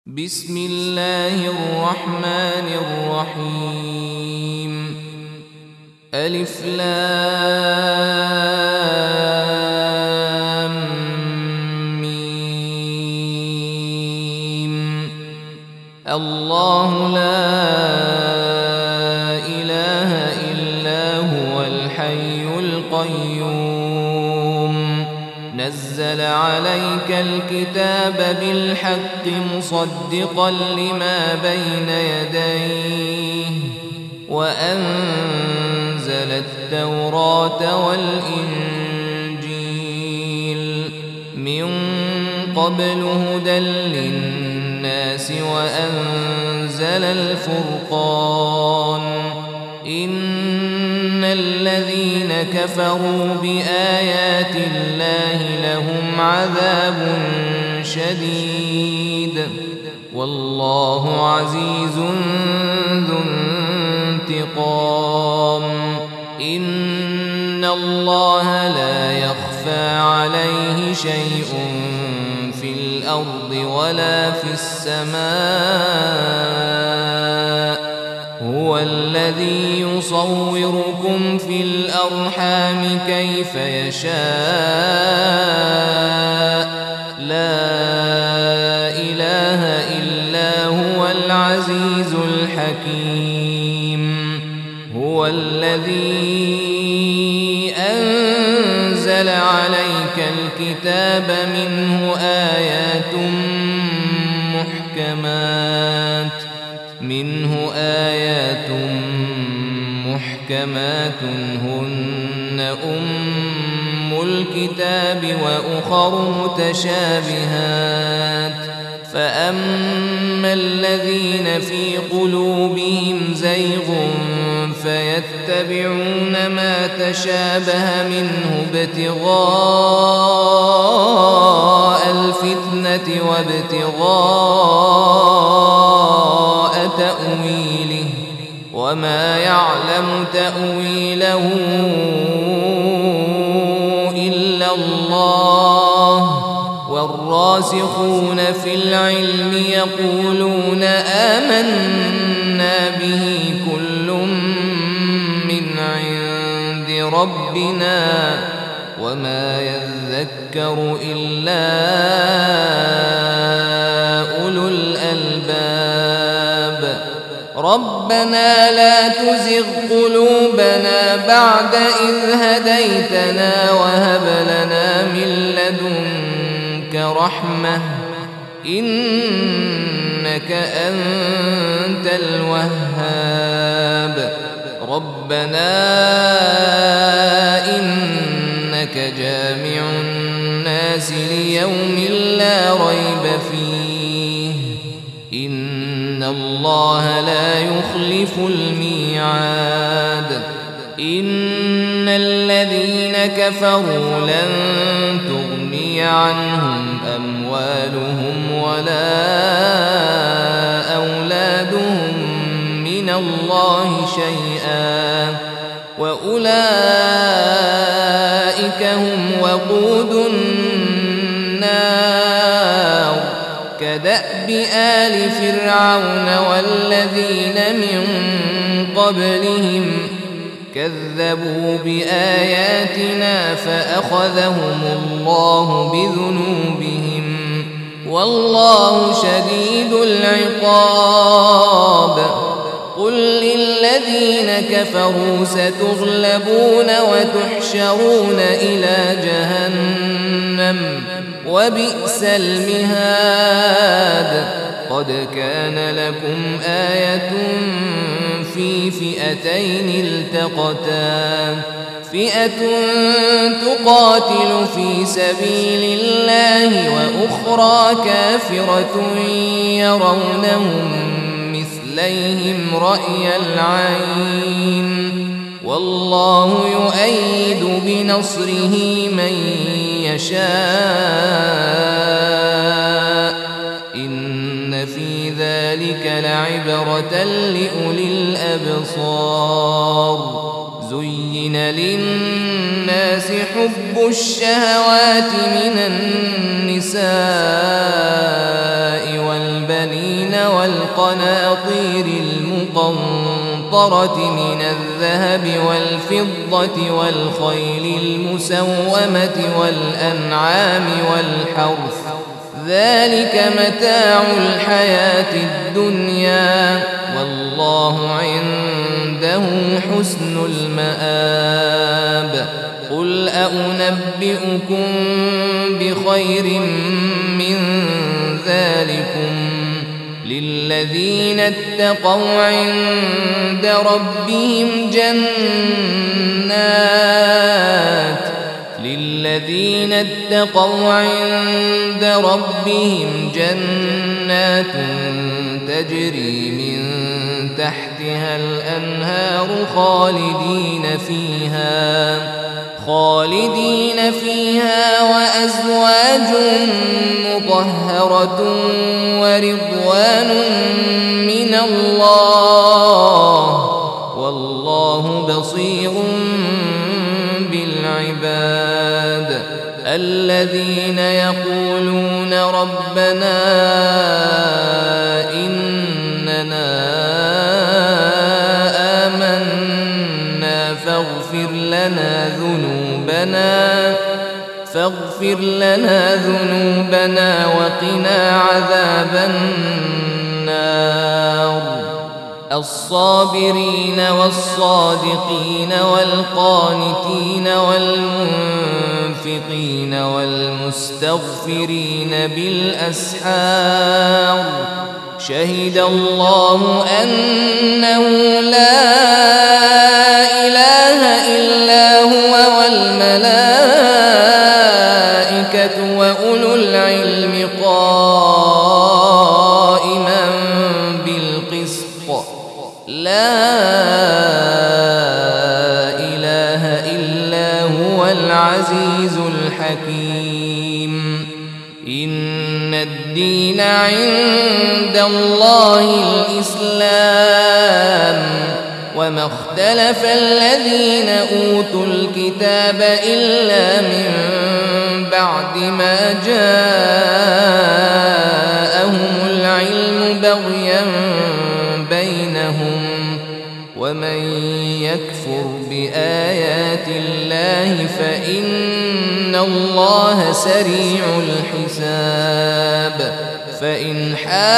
بسم الله الرحمن الرحيم. ألف لام ميم. الله لا إله إلا هو الحي القيوم. نزل عليك الكتاب بالحق مصدقا لما بين يديه وأنزل التوراة والإنجيل من قبل هدى للناس وأنزل الفرقان. إن الذين كفروا بآيات الله لهم عذاب شديد والله عزيز ذو انتقام. إن الله لا يخفى عليه شيء في الأرض ولا في السماء. هو الذي يصوركم في الأرحام كيف يشاء. لا إله إلا هو العزيز الحكيم. هو الذي أنزل عليك الكتاب منه آيات محكمات هن أم الكتاب وأخر متشابهات. فأما الذين في قلوبهم زيغ فيتبعون ما تشابه منه ابتغاء الفتنة وابتغاء تأويله وما يعلم تأويله إلا الله. والراسخون في العلم يقولون آمنا به كل من عند ربنا وما يذكر إلا أولو الألباب. ربنا لا تزغ قلوبنا بعد إذ هديتنا وهب لنا من لدنك رحمة إنك أنت الوهاب. ربنا إنك جامع الناس ليوم لا ريب فيه إن الله لا يخلف الميعاد. إن الذين كفروا لن تغني عنهم أموالهم ولا أولادهم من الله شيئا وأولئك هم وقود النار. كدأب آل فرعون والذين من قبلهم كذبوا بآياتنا فأخذهم الله بذنوبهم والله شديد العقاب. قل للذين كفروا ستغلبون وتحشرون إلى جهنم وبئس المهاد. قد كان لكم آية في فئتين التقتا فئة تقاتل في سبيل الله وأخرى كافرة يرونهم مثليهم رأي العين والله يؤيد بنصره من يشاء. إن في ذلك لعبرة لأولي الأبصار. زين للناس حب الشهوات من النساء والبنين والقناطير المقنطرة من الذهب والفضة والخيل المسومة والأنعام والحرث ذلك متاع الحياة الدنيا والله عنده حسن المآب قل أنبئكم بخير من ذلكم للذين اتقوا عند ربهم جنات تجري من تحتها الأنهار خالدين فيها وأزواج مطهرة ورضوان من الله والله بصير بالعباد الذين يقولون ربنا إننا آمنا فاغفر لنا ذنوبنا وقنا عذاب النار الصابرين والصادقين والقانتين والمنفقين والمستغفرين بالأسحار شهد الله أنه لا إله إلا هو والملائكة وأولو العلم قائما بالقسط لا إله إلا هو العزيز الحكيم إن الدين عند الله الإسلام وما اختلف الذين أوتوا الكتاب إلا من بعد ما جاءهم العلم بغيا بينهم ومن يكفر بآيات الله فإن الله سريع الحساب فإن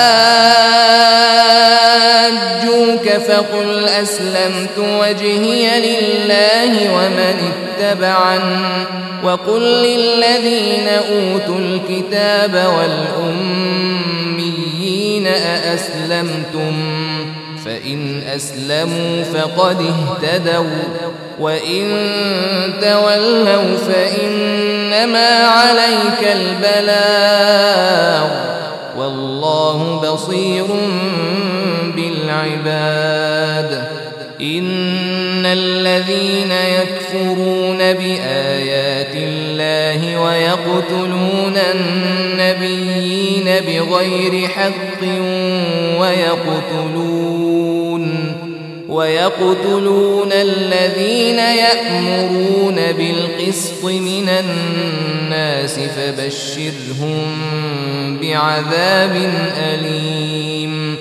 حاجوك فقل أسلمت وجهي لله ومن اتبعني وقل للذين أوتوا الكتاب والأميين أأسلمتم فإن أسلموا فقد اهتدوا وإن تولوا فإنما عليك البلاغ والله بصير بالعباد إن الذين يكفرون بآيات الله ويقتلون النبيين بغير حق ويقتلون الذين يأمرون بالقسط من الناس فبشرهم بعذاب أليم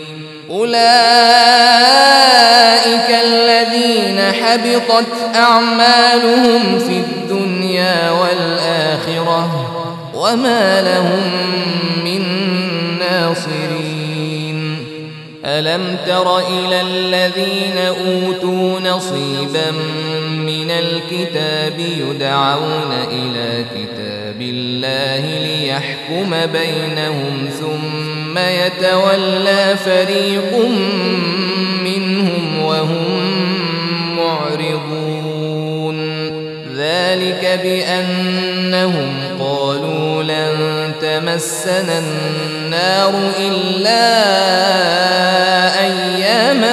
أولئك الذين حبطت أعمالهم في الدنيا والآخرة وما لهم من ناصرين ألم تر إلى الذين أوتوا نصيبا من الكتاب يدعون إلى كتاب الله ليحكم بينهم ثم يتولى فريق منهم وهم معرضون ذلك بأنهم قالوا لن تمسنا النار إلا أياما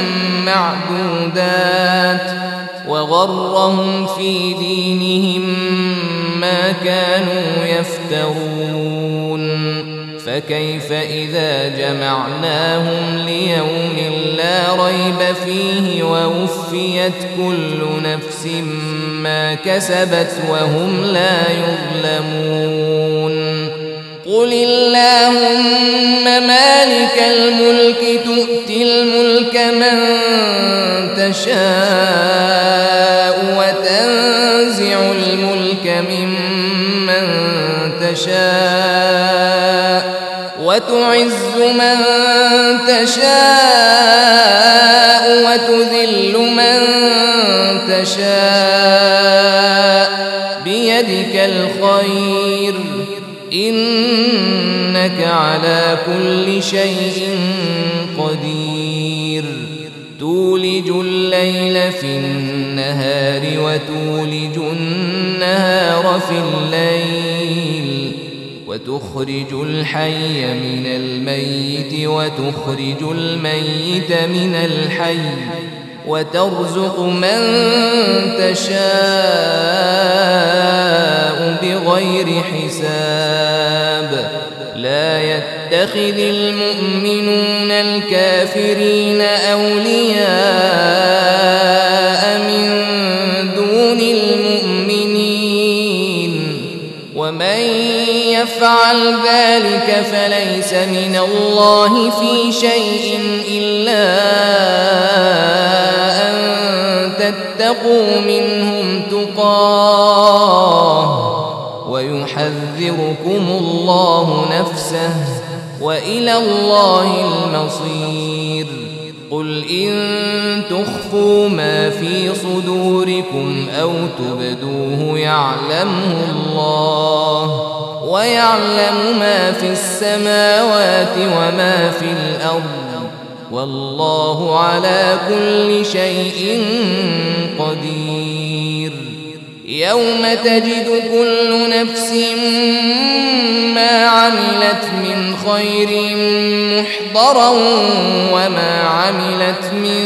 معدودات وغرهم في دينهم ما كانوا يفترون فكيف إذا جمعناهم ليوم لا ريب فيه ووفيت كل نفس ما كسبت وهم لا يظلمون قل اللهم مالك مالك الملك تؤتي الملك من تشاء وتنزع الملك ممن تشاء وتعز من تشاء وتذل من تشاء بيدك الخير إنك على كل شيء قدير تولج الليل في النهار وتولج النهار في الليل وتخرج الحي من الميت وتخرج الميت من الحي وترزق من تشاء بغير حساب لا يتخذ المؤمنون الكافرين أولياء من دون المؤمنين ومن يفعل ذلك فليس من الله في شيء إلا أن تتقوا منهم تقاه ويحذركم الله نفسه وإلى الله المصير قل إن تخفوا ما في صدوركم أو تبدوه يعلمه الله ويعلم ما في السماوات وما في الأرض والله على كل شيء قدير يوم تجد كل نفس ما عملت من خير محضرا وما عملت من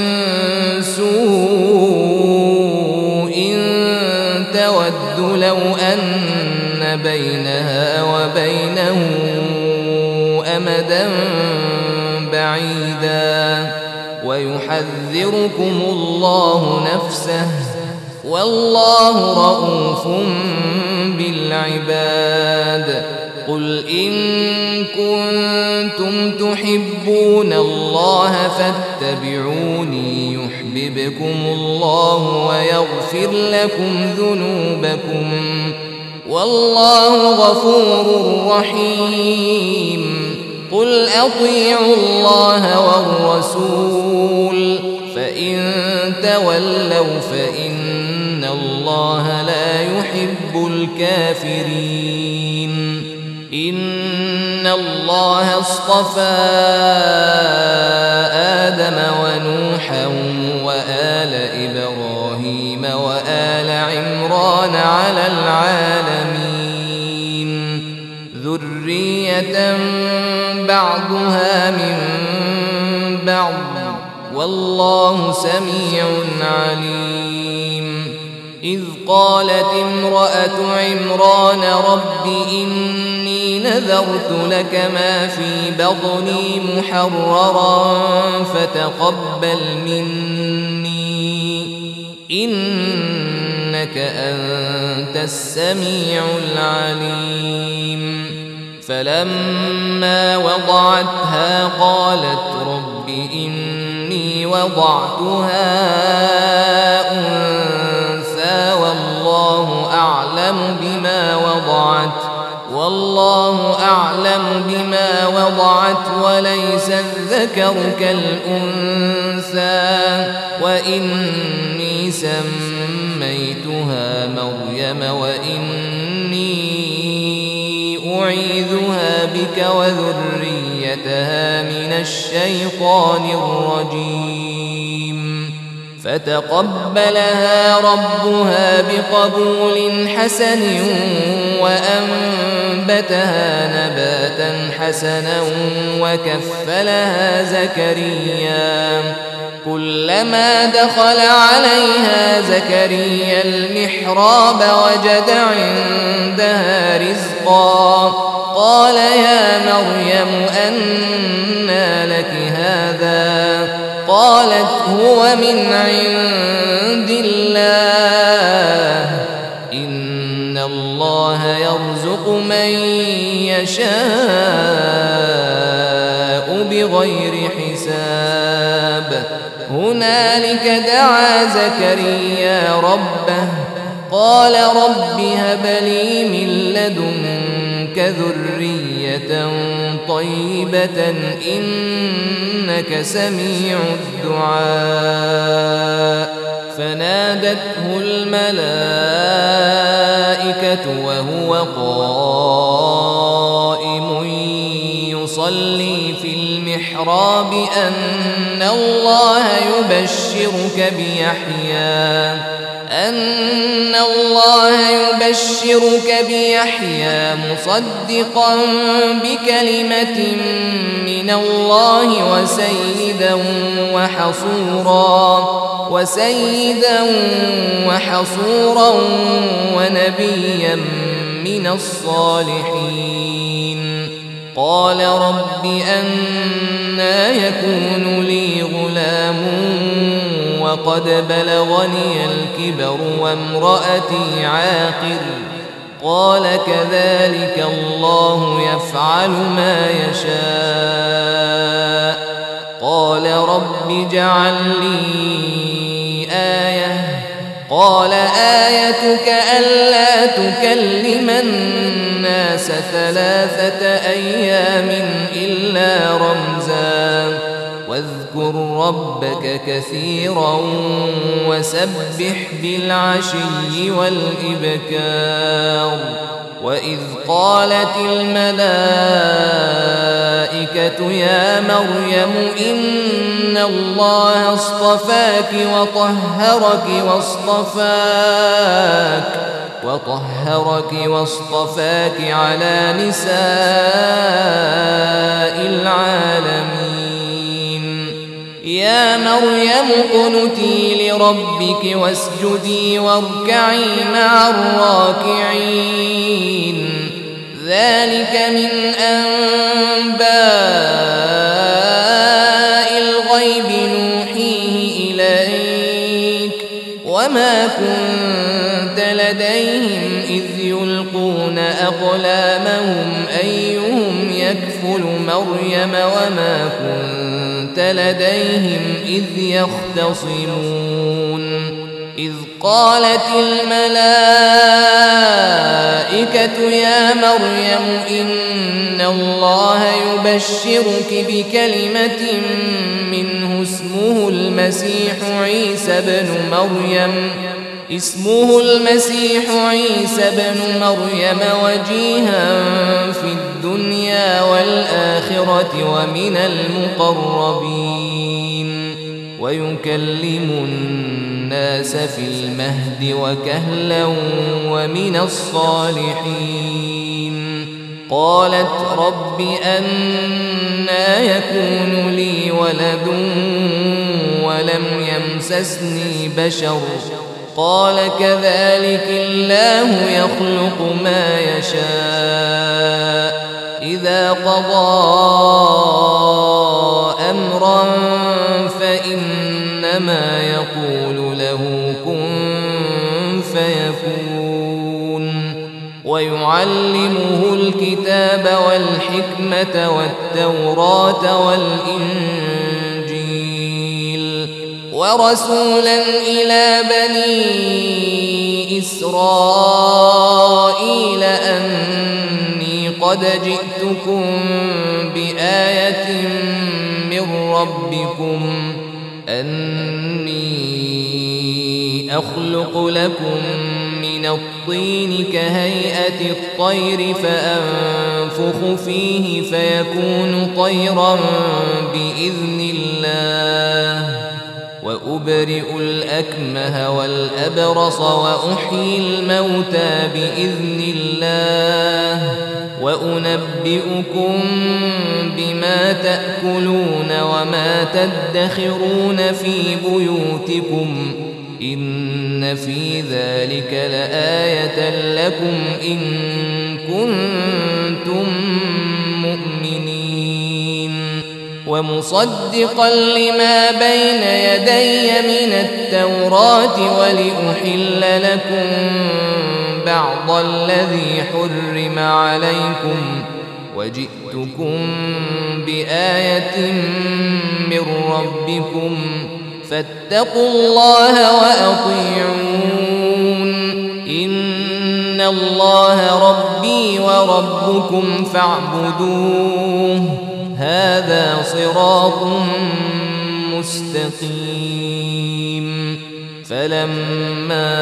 سوء تود لو أن بينها وبينه أمدا بعيدا ويحذركم الله نفسه والله رؤوف بالعباد قل إن كنتم تحبون الله فاتبعوني يحببكم الله ويغفر لكم ذنوبكم والله غفور رحيم قل أطيعوا الله والرسول فإن تولوا فإن الله لا يحب الكافرين إن الله اصطفى آدم ونوحا وآل إبراهيم وآل عمران على العالمين ذرية بعضها من بعض والله سميع عليم إذ قالت امرأة عمران رب إني نذرت لك ما في بطني محررا فتقبل مني إنك أنت السميع العليم فلما وضعتها قالت رب إني وضعتها أنثى والله أعلم بما وضعت وليس الذكر كالأنثى وإني سميتها مريم وإني أعيذها بك وذريتها من الشيطان الرجيم فتقبلها ربها بقبول حسن وأنبتها نباتا حسنا وكفلها زكريا كلما دخل عليها زكريا المحراب وجد عندها رزقا قال يا مريم أنى لك هذا قالت هو من عند الله إن الله يرزق من يشاء بغير حساب هنالك دعا زكريا ربه قال رب هب لي من لدنك ذرية طيبة إنك سميع الدعاء فنادته الملائكة وهو قائم يصلي في المحراب أن الله يبشرك بيحيى مصدقا بكلمة من الله وسيدا وحصورا ونبيا من الصالحين قال رب أنى يكون لي غلام وقد بلغني الكبر وامرأتي عاقر قال كذلك الله يفعل ما يشاء قال رب اجعل لي آية قال آيتك ألا تكلم الناس 3 أيام إلا رمزا واذكر ربك كثيرا وسبح بالعشي والإبكار وإذ قالت الملائكة يا مريم إن الله اصطفاك واصطفاك على نساء العالمين يا مريم اقنتي لربك واسجدي واركعي مع الراكعين ذلك من أنباء الغيب نوحيه إليك وما كنت لديهم إذ يلقون أقلامهم أيهم يكفل مريم وما كنت لديهم إذ يختصمون إذ قالت الملائكة يا مريم إن الله يبشرك بكلمة منه اسمه المسيح عيسى بن مريم وجيها في الدنيا والآخرة ومن المقربين ويكلم الناس في المهد وكهلا ومن الصالحين قالت رب أنى يكون لي ولد ولم يمسسني بشر قال كذلك الله يخلق ما يشاء إذا قضى أمرا فإنما يقول له كن فيكون ويعلمه الكتاب والحكمة والتوراة والإنجيل ورسولا إلى بني إسرائيل أني قد جئتكم بآية من ربكم أني أخلق لكم من الطين كهيئة الطير فأنفخ فيه فيكون طيرا بإذن الله وأبرئ الأكمه والأبرص وأحيي الموتى بإذن الله وأنبئكم بما تأكلون وما تدخرون في بيوتكم إن في ذلك لآية لكم إن كنتم مؤمنين ومصدقا لما بين يدي من التوراة ولأحل لكم بعض الذي حرم عليكم وجئتكم بآية من ربكم فاتقوا الله وأطيعون إن الله ربي وربكم فاعبدوه هذا صراط مستقيم فلما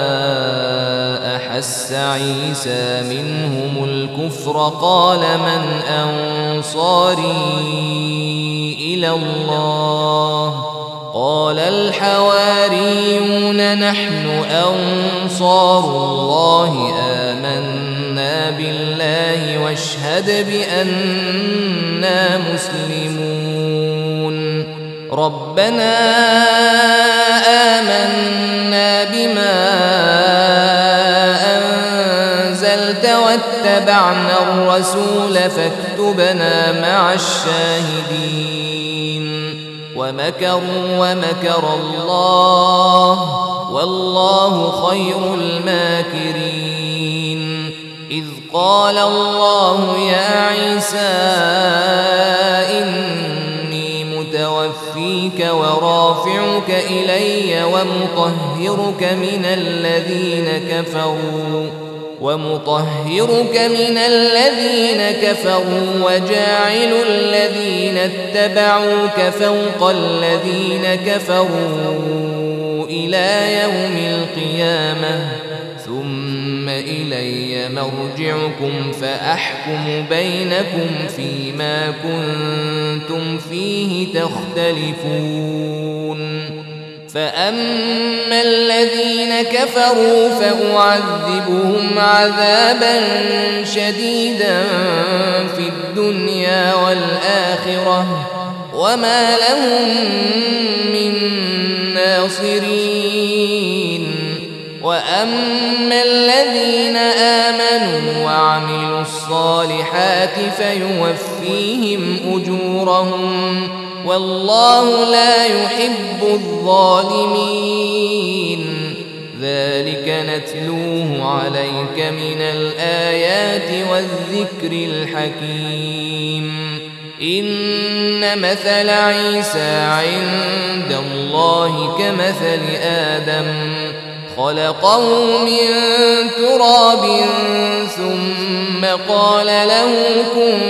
أحس عيسى منهم الكفر قال من أنصاري إلى الله قال الحواريون نحن أنصار الله آمنا بالله واشهد بأننا مسلمون ربنا آمنا بما أنزلت واتبعنا الرسول فاكتبنا مع الشاهدين ومكروا ومكر الله والله خير الماكرين إذ قال الله يا عيسى إني متوفيك ورافعك إلي ومطهرك من الذين كفروا وجاعل الذين اتبعوك فوق الذين كفروا إلى يوم القيامة ثم إلي مرجعكم فأحكم بينكم فيما كنتم فيه تختلفون فأما الذين كفروا فأعذبهم عذابا شديدا في الدنيا والآخرة وما لهم من ناصرين وأما الذين آمنوا وعملوا الصالحات فيوفيهم أجورهم والله لا يحب الظالمين ذلك نتلوه عليك من الآيات والذكر الحكيم إن مثل عيسى عند الله كمثل آدم خلقه من تراب ثم قال له كن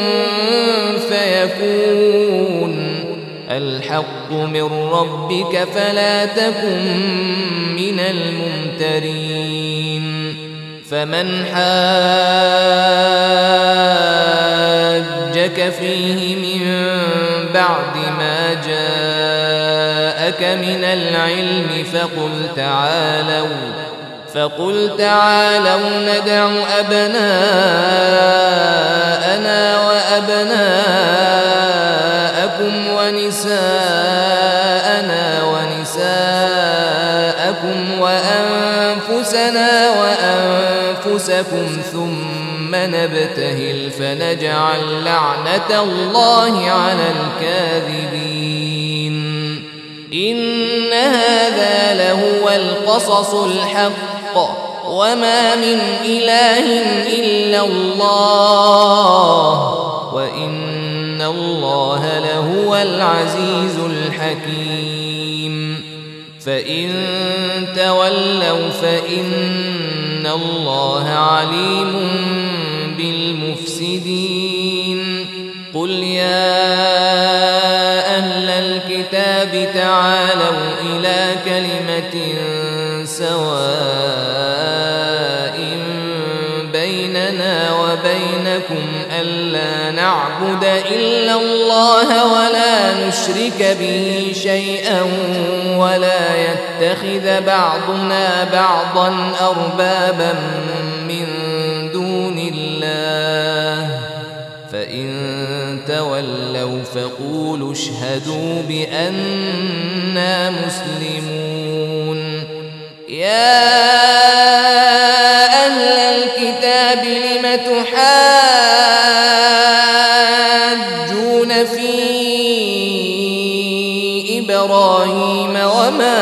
فيكون الحق من ربك فلا تكن من الممترين فمن حاجك فيه من بعد ما جاءك من العلم فقل تعالوا ندع أبناءنا وأبناءكم ونساءنا ونساءكم وأنفسنا وأنفسكم ثم نبتهل فنجعل لعنة الله على الكاذبين إن هذا لهو القصص الحق وما من إله إلا الله وإن الله لهو العزيز الحكيم فإن تولوا فإن الله عليم بالمفسدين قل يا أهل الكتاب تعالوا إلى كلمة سواء بيننا وبينكم ألا نعبد إلا الله ولا نشرك به شيئا ولا يتخذ بعضنا بعضا أربابا من دون الله فإن تولوا فقولوا اشهدوا بأننا مسلمون يا أهل الكتاب لم تحاجون في إبراهيم وما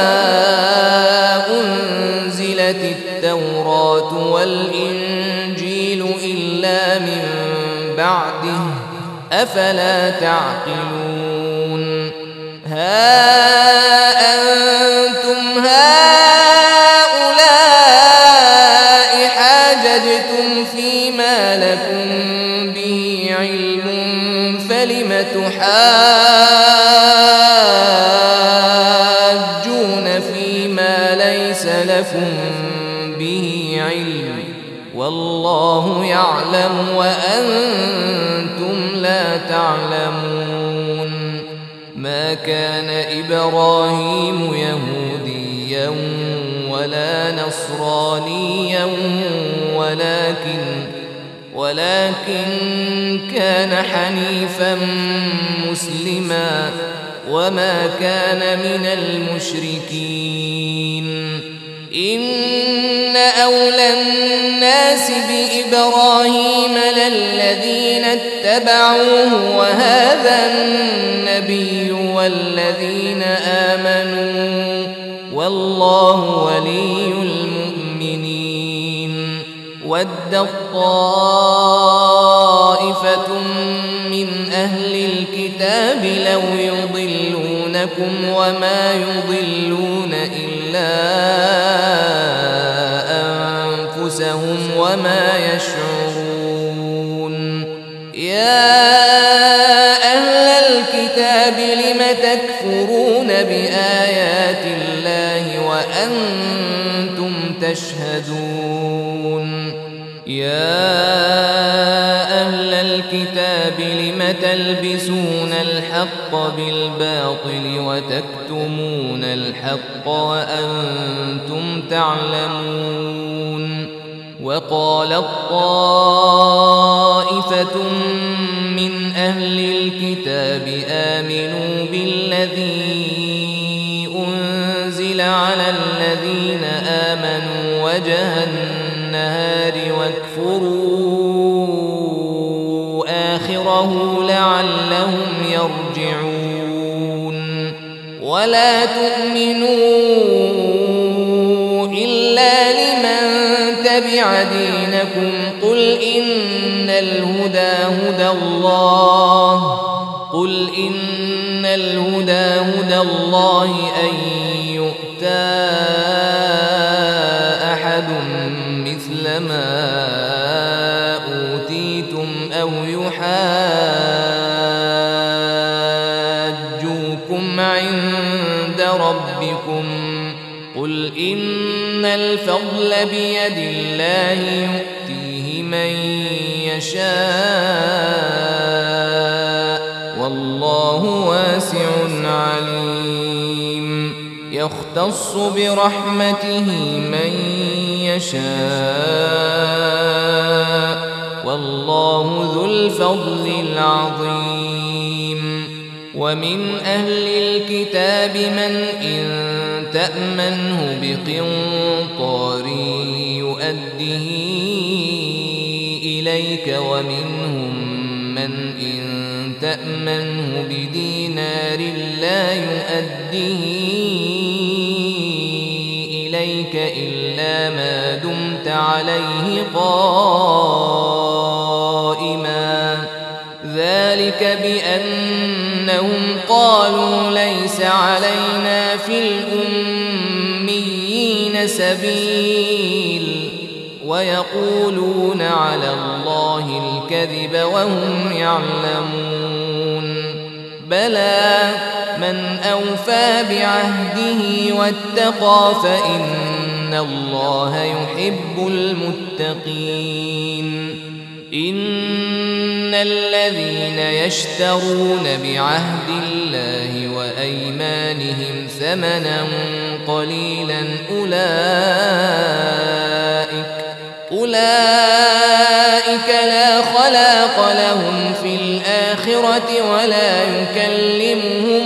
أنزلت التوراة والإنجيل إلا من بعده أفلا تعقلون ها أنتم هؤلاء حاججتم فيما لكم به علم فلم تحاجون فيما ليس لكم به علم والله يعلم وأنتم لا تعلمون ما كان إبراهيم يهوديا ولا نصرانيا ولكن كان حنيفا مسلما وما كان من المشركين إن أولى الناس بإبراهيم للذين اتبعوه وهذا النبي والذين آمنوا والله ولي المؤمنين ودت طائفة من أهل الكتاب لو يضلونكم وما يضلون إلا أنفسهم وما يشعرون يا أهل الكتاب لم تكفرون بآيات الله وأنتم تشهدون يا أهل الكتاب لم تلبسون الحق بالباطل وتكتمون الحق وأنتم تعلمون وقالت طائفة من أهل الكتاب آمنوا بالذي أنزل على الذين آمنوا وجه النهار واكفروا آخره لعلهم يرجعون ولا تؤمنوا إلا لمن تبع دينكم قل إن الهدى هدى الله أن يؤتى أحد مثل ما أوتيتم أو يحاجوكم عند ربكم قل إن الفضل بيد الله يؤتيه من يشاء والله واسع عليم يختص برحمته من يشاء والله ذو الفضل العظيم ومن أهل الكتاب من إن تأمنه بقنطار يؤده إليك ومنهم من إن تأمنه بدينار لا يؤده إليك إلا ما دمت عليه قائما ذلك بأنهم قالوا ليس علينا في الأميين سبيل ويقولون على الله الكذب وهم يعلمون بلى من أوفى بعهده واتقى فإن الله يحب المتقين إن الذين يشترون بعهد الله وأيمانهم ثمنا قليلا أولئك لا خلاق لهم في الآخرة ولا يكلمهم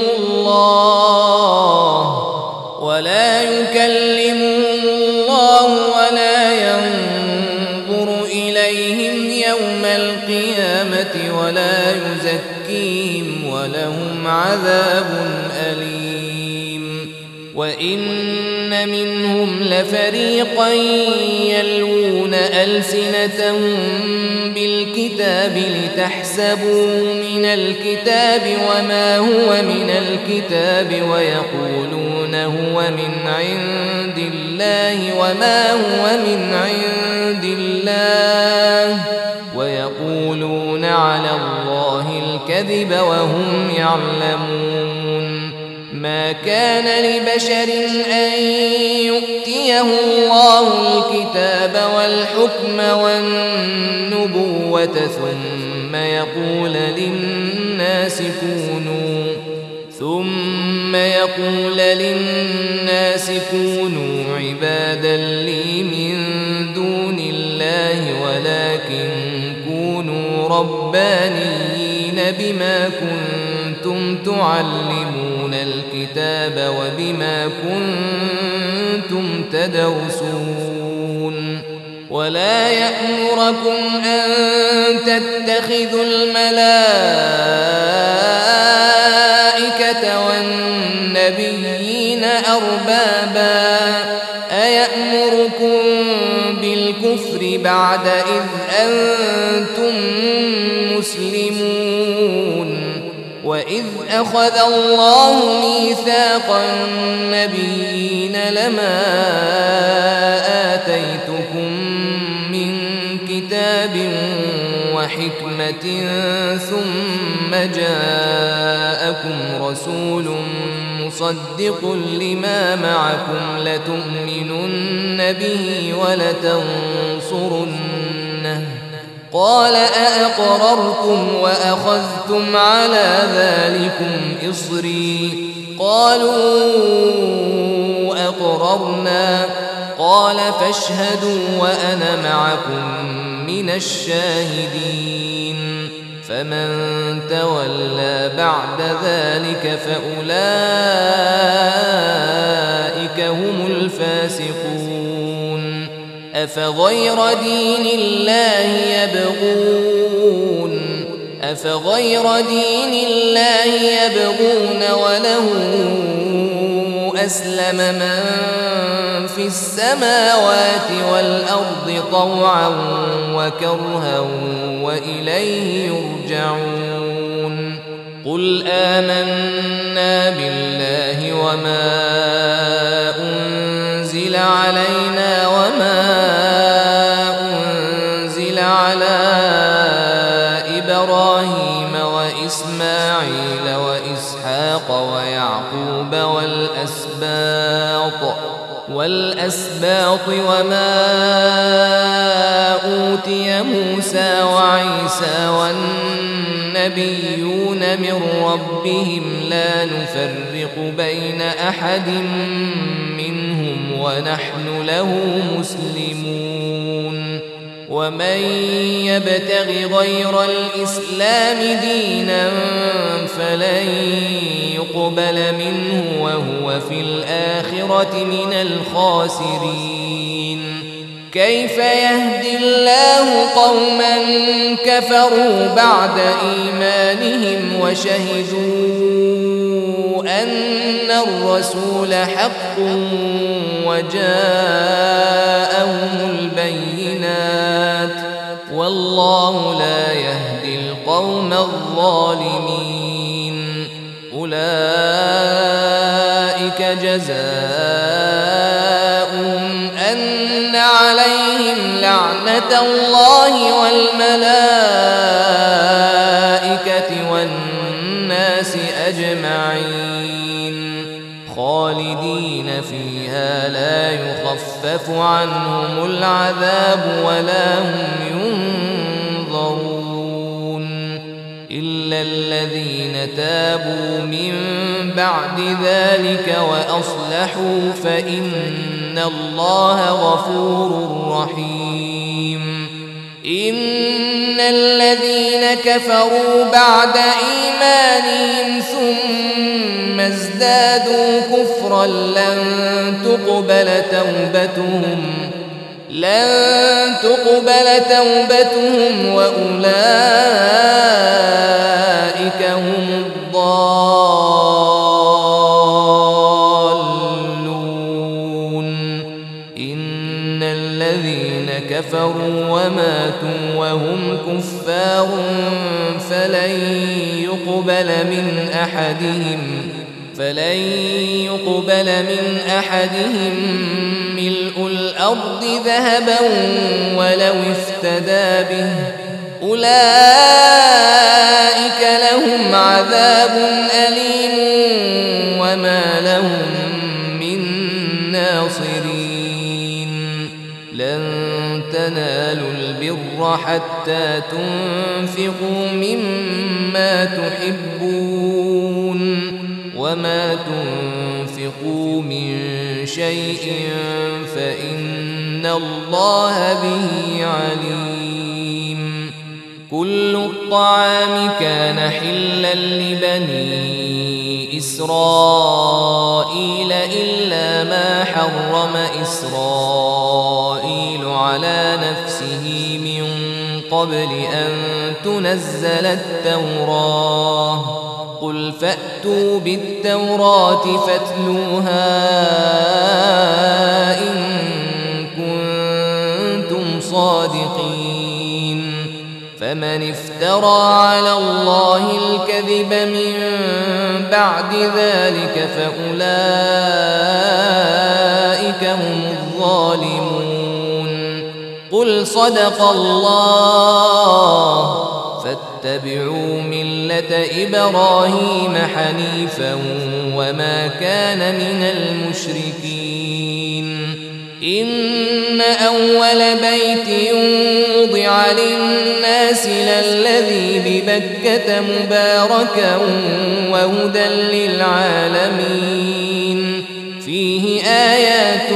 الله ولا ينظر إليهم يوم القيامة ولا يزكيهم ولهم عذاب أليم وإن منهم لفريقا يلوون ألسنتهم بالكتاب لتحسبوه من الكتاب وما هو من الكتاب ويقولون هو من عند الله وما هو من عند الله ويقولون على الله الكذب وهم يعلمون. ما كان لبشر أن يؤتيه الله الكتاب والحكم والنبوة ثم يقول للناس كونوا عبادا لي من دون الله ولكن كونوا ربانيين بما كنتم تعلمون الكتاب وبما كنتم تدرسون. ولا يأمركم أن تتخذوا الملائكة والنبيين أربابا أيأمركم بالكفر بعد إذ أنتم مسلمون. وإذ أخذ الله ميثاق النبيين لما آتيتكم من كتاب وحكمة ثم جاءكم رسول مصدق لما معكم لتؤمنن به ولتنصرنه قال أأقررتم وأخذتم على ذلكم إصري قالوا أقررنا قال فاشهدوا وأنا معكم من الشاهدين. فمن تولى بعد ذلك فأولئك هم الفاسقون. أفغير دين الله يبغون وله أسلم من في السماوات والأرض طوعا وكرها وإليه يرجعون. قل آمنا بالله وما أنزل علينا وما أنزل على إبراهيم وإسماعيل وإسحاق ويعقوب والأسباط وما أوتي موسى وعيسى والنبيون من ربهم لا نفرق بين أحد منهم ونحن له مسلمون. ومن يبتغ غير الإسلام دينا فلن يقبل منه وهو في الآخرة من الخاسرين. كيف يهدي الله قوما كفروا بعد إيمانهم وشهدوا أن الرسول حق وجاءهم البينات والله لا يهدي القوم الظالمين. أولئك جزاؤهم أن عليهم لعنة الله والملائكة والناس أجمعين خالدين فيها لا يخفف عنهم العذاب ولا هم ينظرون إلا الذين تابوا من بعد ذلك وأصلحوا فإن الله غفور رحيم. إن الذين كفروا بعد إيمانهم ثم ازدادوا كفرا لن تقبل توبتهم وأولئك هم الضالون. يقبل من أحدهم ملء الأرض ذهبا ولو افتدى به أولئك لهم عذاب أليم وما لهم من ناصرين لن تنالوا البر حتى تنفقوا مما تحبون وما تنفقوا من شيء فإن الله به عليم كل الطعام كان حلا لبني إسرائيل إلا ما حرم إسرائيل على نفسه من قبل أن تنزل التوراة قل فأتوا بالتوراة فاتلوها إن كنتم صادقين فمن افترى على الله الكذب من بعد ذلك فأولئك هم الظالمون قل صدق الله فاتبعوا ملة إبراهيم حنيفا وما كان من المشركين إن أول بيت وضع للناس للذي ببكة مباركا وهدى للعالمين فيه آيات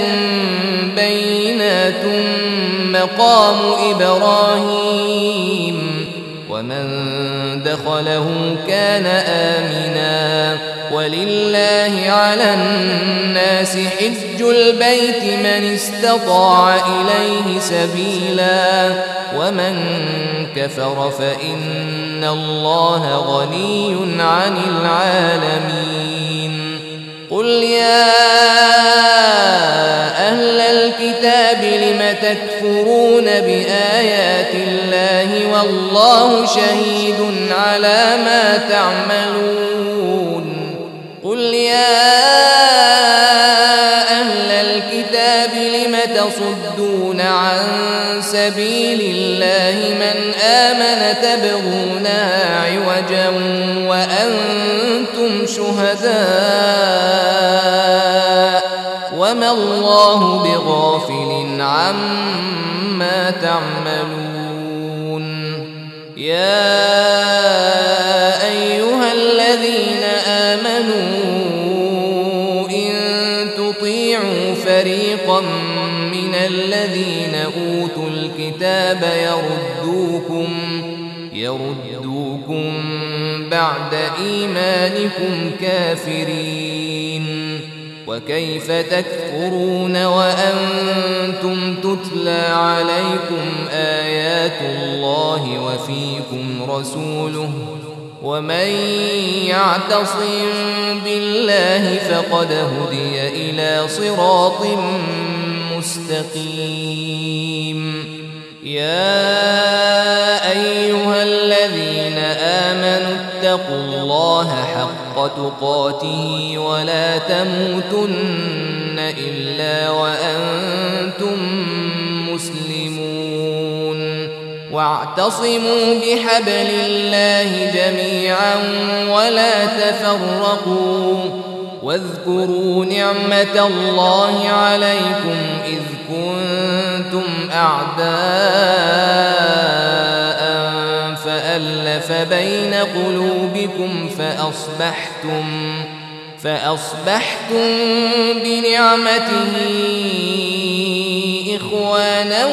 بينات مقام إبراهيم ومن دخله كان آمنا ولله على الناس حج البيت من استطاع إليه سبيلا ومن كفر فإن الله غني عن العالمين قل يا أهل الكتاب لم تكفرون بآيات الله والله شهيد على ما تعملون قل يا أهل الكتاب لم تصدون عن سبيل الله من آمن تبغونها عوجا وأنتم شهداء وما الله بغافل عما تعملون يا أيها الذين آمنوا إن تطيعوا فريقا من الذين أوتوا الكتاب يردوكم بعد إيمانكم كافرين وكيف تكفرون وأنتم تتلى عليكم آيات الله وفيكم رسوله ومن يعتصم بالله فقد هدي إلى صراط مستقيم يا أيها الذين آمنوا اتقوا الله حق تقاته ولا تموتن إلا وأنتم مسلمون واعتصموا بحبل الله جميعا ولا تفرقوا واذكروا نعمة الله عليكم إذ كنتم أعداء فألف بين قلوبكم فأصبحتم بنعمته إخوانا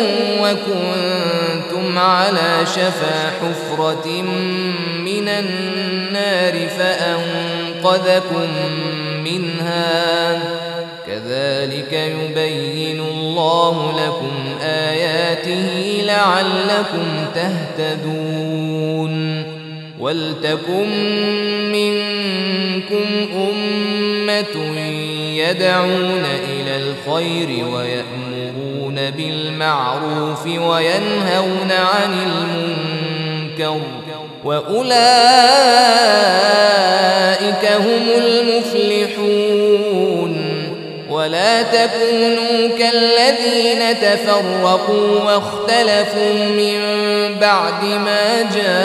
وكنتم على شفا حفرة من النار فأنقذكم منها كذلك يبين الله لكم آياته لعلكم تهتدون ولتكن منكم أمة يدعون إلى الخير ويأمرون بالمعروف وينهون عن المنكر وأولئك هم المفلحون. ولا تكونوا كالذين تفرقوا واختلفوا من بعد ما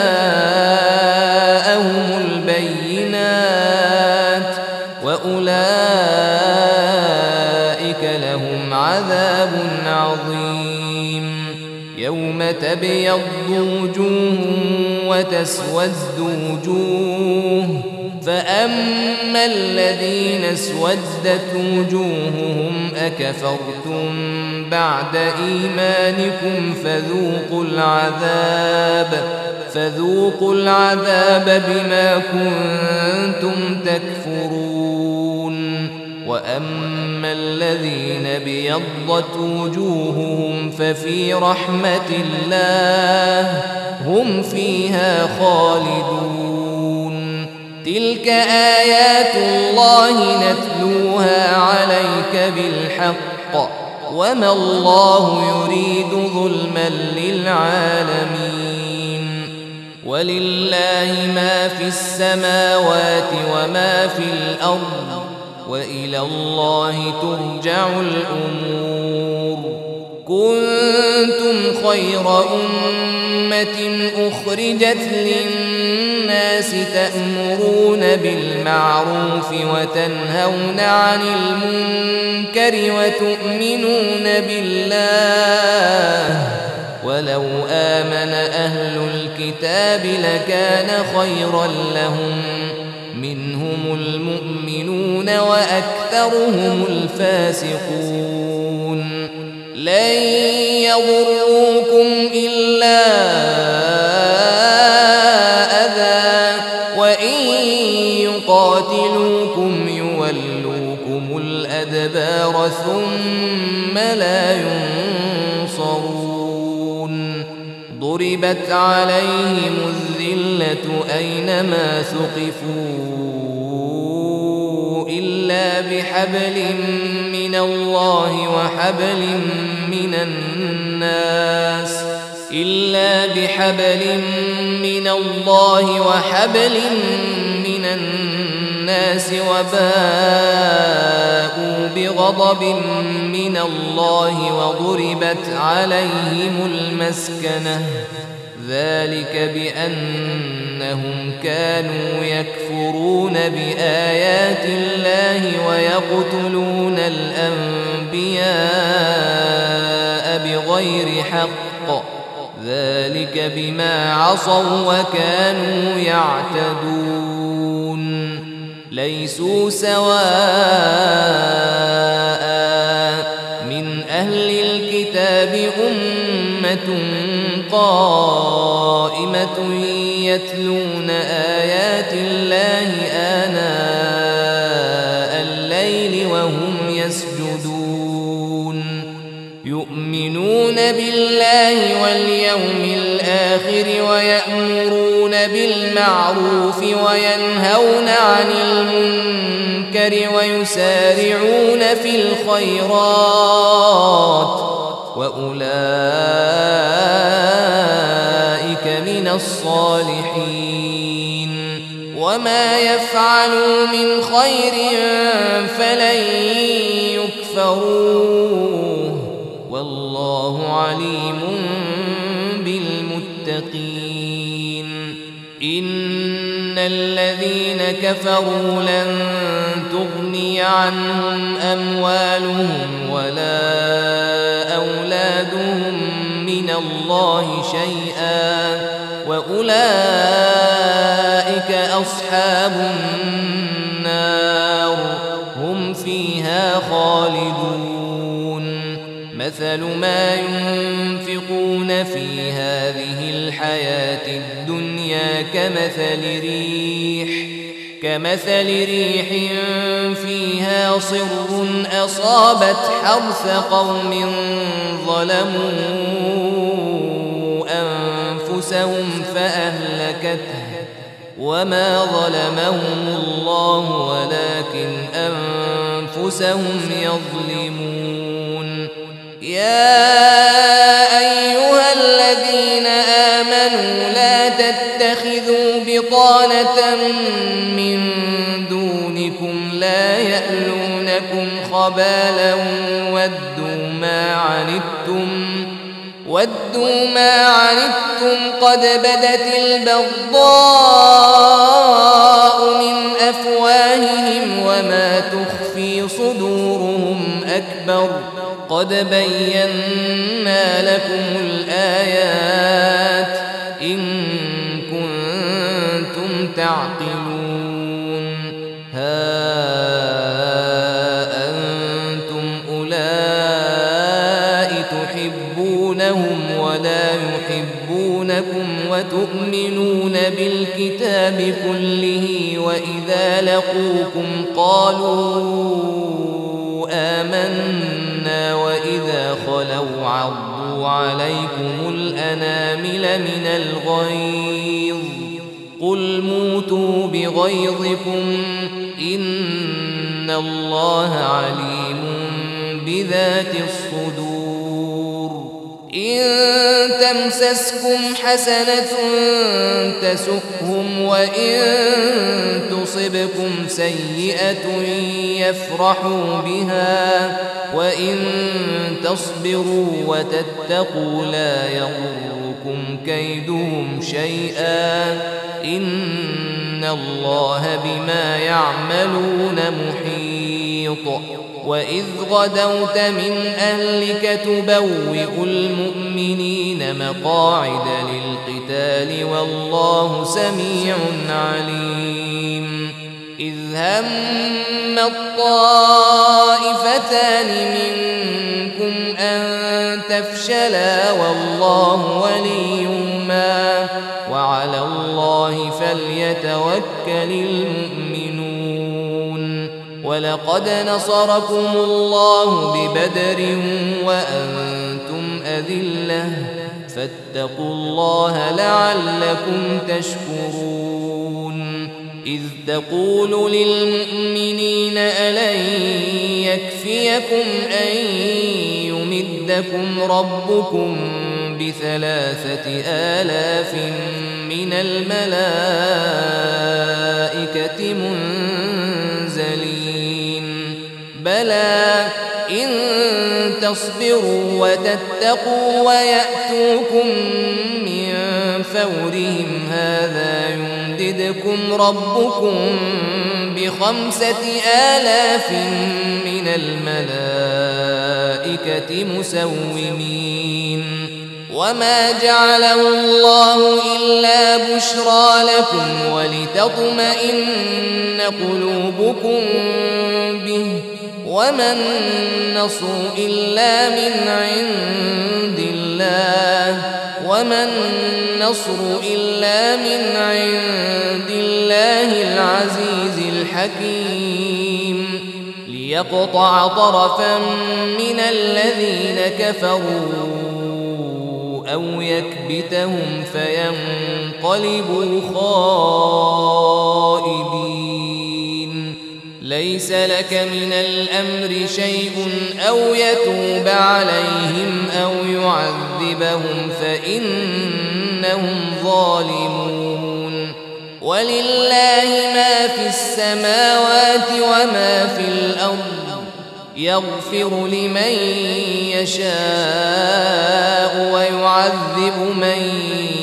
جاءهم البينات، وأولئك لهم عذاب عظيم. يوم تبيض وجوه وتسود وجوه، فأما الذين اسودت وجوههم أكفرتم بعد إيمانكم فذوقوا العذاب بما كنتم تكفرون. وأما الذين ابيضت وجوههم ففي رحمة الله هم فيها خالدون. تلك آيات الله نتلوها عليك بالحق، وما الله يريد ظلما للعالمين. ولله ما في السماوات وما في الأرض، وإلى الله ترجع الأمور. كنتم خير أمة أخرجت للناس تأمرون بالمعروف وتنهون عن المنكر وتؤمنون بالله. ولو آمن أهل الكتاب لكان خيرا لهم، منهم المؤمنون وأكثرهم الفاسقون. لن يضروكم إلا أذى، وإن يقاتلوكم يولوكم الأدبار ثم لا ينصرون. ضربت عليهم الذلة أينما ثقفوا إلا بحبل من الله وحبل من الناس وباءوا بغضب من الله وضربت عليهم المسكنة، ذلك بأنهم كانوا يكفرون بآيات الله ويقتلون الأنبياء بغير حق، ذلك بما عصوا وكانوا يعتدون. ليسوا سواء من أهل الكتاب أمة قائمة يتلون آيات الله آناء الليل وهم يسجدون، يؤمنون بالله واليوم الآخر ويأمرون بالمعروف وينهون عن المنكر ويسارعون في الخيرات، وأولئك من الصالحين. وما يفعلوا من خير فلن يكفروه، والله عليم بالمتقين. إن الذين كفروا لن تغني عنهم أموالهم ولا أولادهم من الله شيئا، وأولئك أصحاب النار هم فيها خالدون. مثل ما ينفقون في هذه الحياة الدنيا كمثل ريح فيها صر أصابت حرث قوم ظلموا أنفسهم فأهلكته، وما ظلمهم الله ولكن أنفسهم يظلمون. يا أيها الذين آمنوا لا تتخذوا بطانة من دونكم لا يألونكم خبالا ودوا ما عنتم قد بدت البغضاء من أفواههم وما تخفي صدورهم أكبر قد بينا لكم الآيات إن كنتم تعقلون ها أنتم أولئك تحبونهم ولا يحبونكم وتؤمنون بالكتاب كله وإذا لقوكم قالوا آمنا وإذا خلوا عضوا عليكم الأنامل من الغيظ قل موتوا بغيظكم إن الله عليم بذات الصدور إن تمسسكم حسنة تسؤهم وإن تصبكم سيئة يفرحوا بها وإن تصبروا وتتقوا لا يضركم كيدهم شيئا إن الله بما يعملون محيط وإذ غدوت من أهلك تبوئ المؤمنين مقاعد للقتال والله سميع عليم إذ هم الطائفتان منكم أن تفشلا والله وليهما وعلى الله فليتوكل المؤمنون ولقد نصركم الله ببدر وأنتم أذلة فاتقوا الله لعلكم تشكرون إذ تقول للمؤمنين ألن يكفيكم أن يمدكم ربكم ب3,000 من الملائكة منزلين بلى إن تصبروا وتتقوا ويأتوكم من فورهم هذا يمددكم ربكم ب5,000 من الملائكة مسومين وما جعله الله إلا بشرى لكم ولتطمئن قلوبكم به وما النصر إلا من عند الله العزيز الحكيم ليقطع طرفا من الذين كفروا أو يكبتهم فينقلبوا خائبين ليس لك من الأمر شيء أو يتوب عليهم أو يعذبهم فإنهم ظالمون ولله ما في السماوات وما في الأرض يغفر لمن يشاء ويعذب من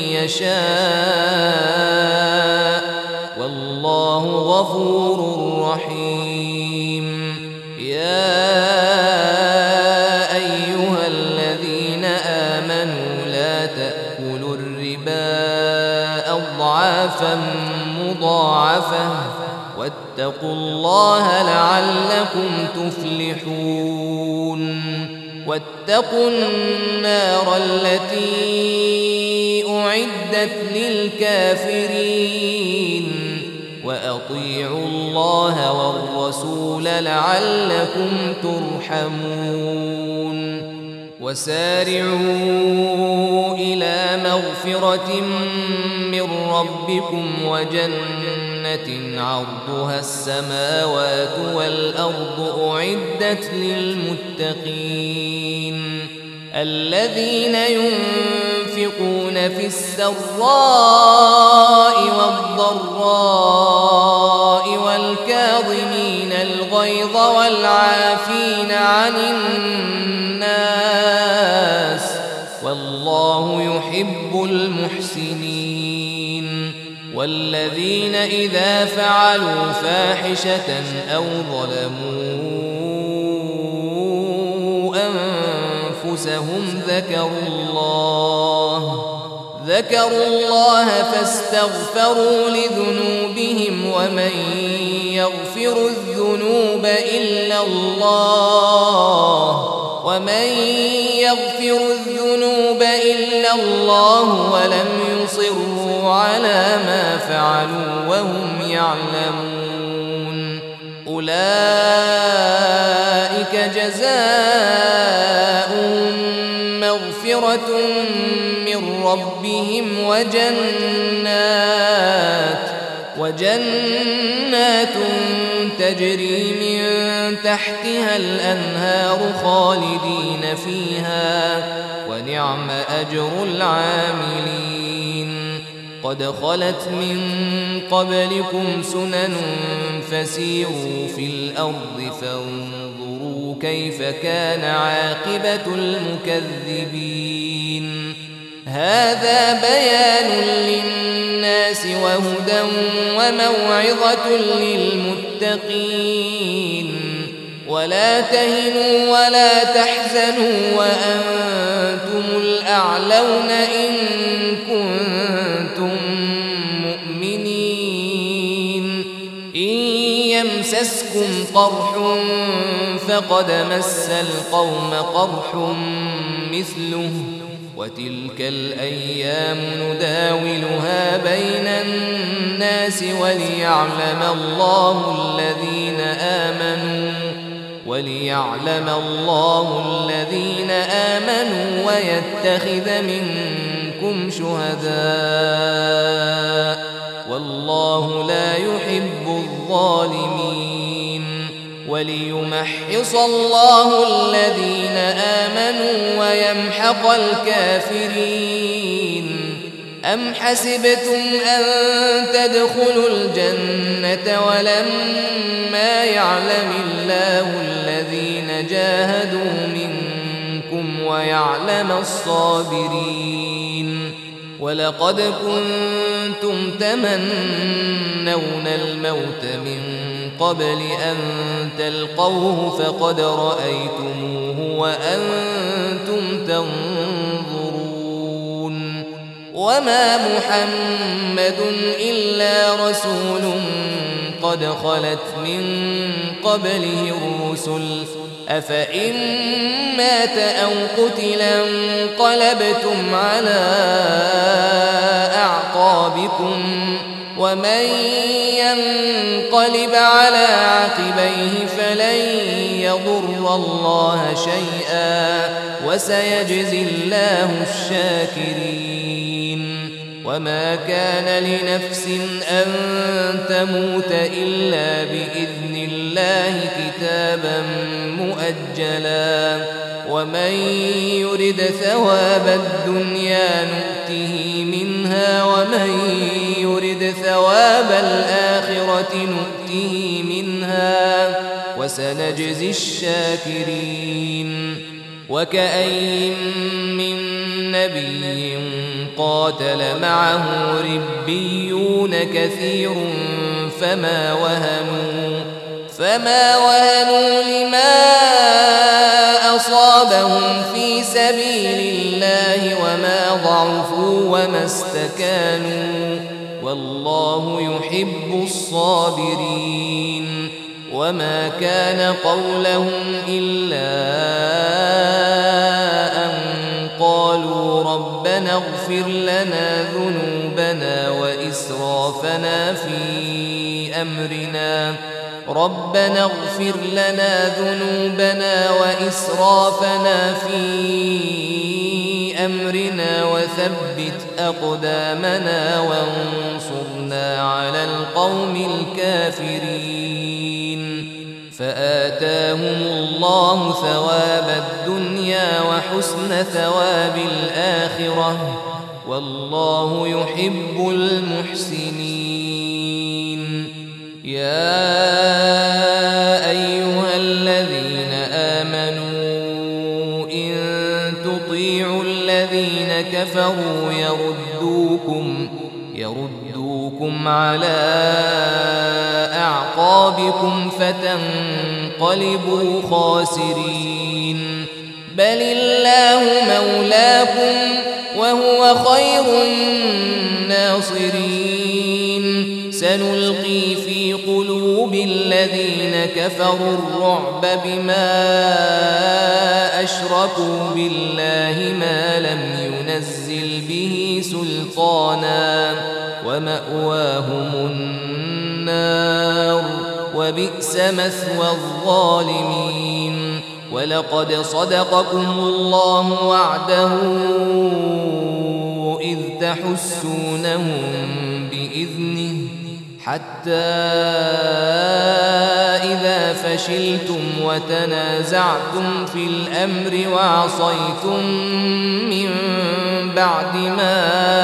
يشاء والله غفور رحيم يا أيها الذين آمنوا لا تأكلوا الربا أضعافا مضاعفة واتقوا الله لعلكم تفلحون واتقوا النار التي أعدت للكافرين وأطيعوا الله والرسول لعلكم ترحمون وسارعوا إلى مغفرة من ربكم وجنة عرضها السماوات والأرض أعدت للمتقين الذين ينفقون في السراء والضراء والكاظمين الغيظ والعافين عن الناس والله يحب المحسنين والذين إذا فعلوا فاحشة أو ظلموا أنفسهم ذكروا الله فاستغفروا لذنوبهم ومن يغفر الذنوب إلا الله ولم يصروا على ما فعلوا وهم يعلمون أولئك جزاؤهم مغفرة من ربهم وجنات تجري من تحتها الأنهار خالدين فيها ونعم أجر العاملين قد خلت من قبلكم سنن فسيروا في الأرض فانظروا كيف كان عاقبة المكذبين هذا بيان للناس وهدى وموعظة للمتقين ولا تهنوا ولا تحزنوا وأنتم الأعلون إن كنتم مؤمنين إن يمسسكم قرح فقد مس القوم قرح مثله وتلك الأيام نداولها بين الناس وليعلم الله الذين آمنوا ويتخذ منكم شهداء والله لا يحب الظالمين وليمحص الله الذين آمنوا ويمحق الكافرين أم حسبتم أن تدخلوا الجنة ولما يعلم الله الذين جاهدوا منكم ويعلم الصابرين ولقد كنتم تمنون الموت من قبل أن تلقوه فقد رأيتموه وأنتم تنظرون وما محمد إلا رسول قد خلت من قبله الرسل أفإن مات أو قتل انقلبتم على أعقابكم ومن ينقلب على عقبيه فلن يضر الله شيئا وسيجزي الله الشاكرين وما كان لنفس أن تموت إلا بإذن الله كتابا مؤجلا ومن يرد ثواب الدنيا نؤته منها ومن يرد ثواب الآخرة نؤته منها وسنجزي الشاكرين وكأين من نبي قاتل معه ربيون كثير فما وهنوا لما أصابهم في سبيل الله وما ضعفوا وما استكانوا والله يحب الصابرين وما كان قولهم إلا أن قالوا ربنا اغفر لنا ذنوبنا وإسرافنا في أمرنا وثبت أقدامنا وانصرنا على القوم الكافرين فآتاهم الله ثواب الدنيا وحسن ثواب الآخرة والله يحب المحسنين. يا أيها الذين آمنوا إن تطيعوا الذين كفروا يردوكم على أعقابكم فتنقلبوا خاسرين. بل الله مولاكم وهو خير الناصرين. سنلقي في قلوب الذين كفروا الرعب بما أشركوا بالله ما لم ينزل به سلطانا ومأواهم النار وبئس مثوى الظالمين. ولقد صدقكم الله وعده إذ تحسونهم بإذنه حتى إذا فشلتم وتنازعتم في الأمر وعصيتم من بعد ما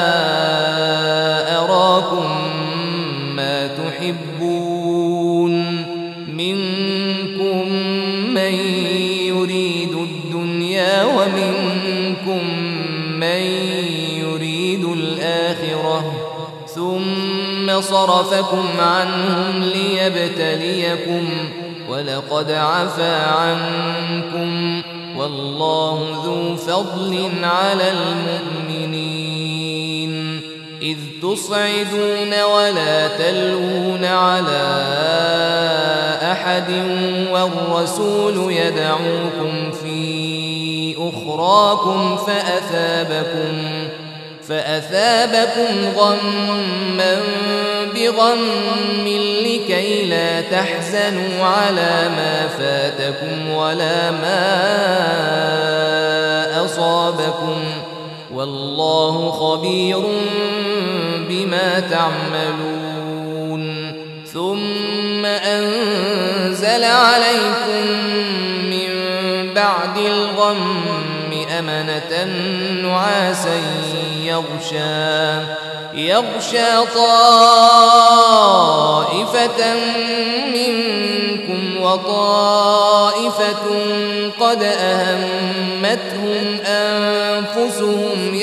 أراكم ما تحبون منكم من يريد الدنيا ومنكم من يريد الآخرة ثم صرفكم عنهم ليبتليكم ولقد عفا عنكم والله ذو فضل على المؤمنين. إذ تصعدون ولا تلوون على أحد والرسول يدعوكم في أخراكم فأثابكم غما بغم لكي لا تحزنوا على ما فاتكم ولا ما أصابكم والله خبير بما تعملون. ثم أنزل عليكم من بعد الغم أمنة نعاسا يغشى طائفة منكم وطائفة قد أهمتهم أنفسهم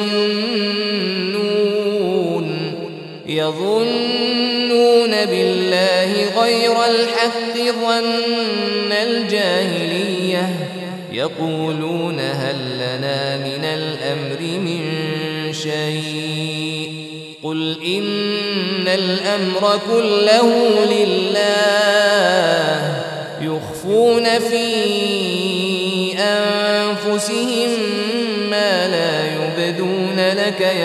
يظنون بالله غير الحق ظن الجاهلية يقولون هل لنا من الأمر من شيء قل إن الأمر كله لله يخفون في أنفسهم ما لا يبدون لك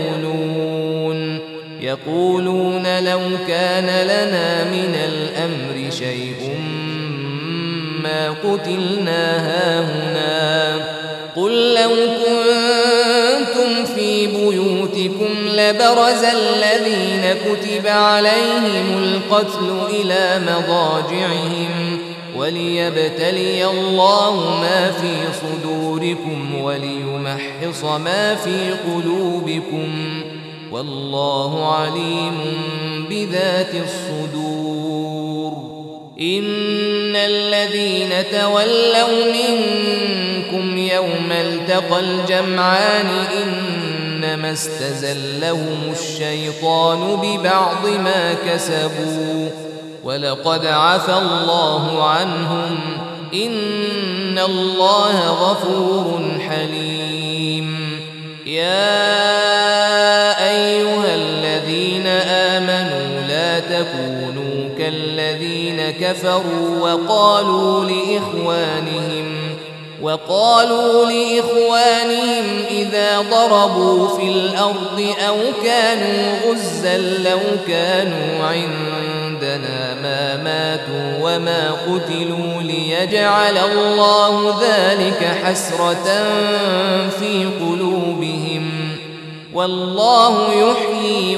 يقولون لو كان لنا من الأمر شيء ما قتلنا هاهنا قل لو كنتم في بيوتكم لبرز الذين كتب عليهم القتل إلى مضاجعهم وليبتلي الله ما في صدوركم وليمحص ما في قلوبكم والله عليم بذات الصدور. إن الذين تولوا منكم يوم التقى الجمعان إنما استزلهم الشيطان ببعض ما كسبوا ولقد عفى الله عنهم إن الله غفور حليم. يا أيها الذين آمنوا لا تكونوا كالذين كفروا وقالوا لإخوانهم إذا ضربوا في الأرض أو كانوا غزا لو كانوا عندنا ما ماتوا وما قتلوا ليجعل الله ذلك حسرة في قلوبهم والله يحيي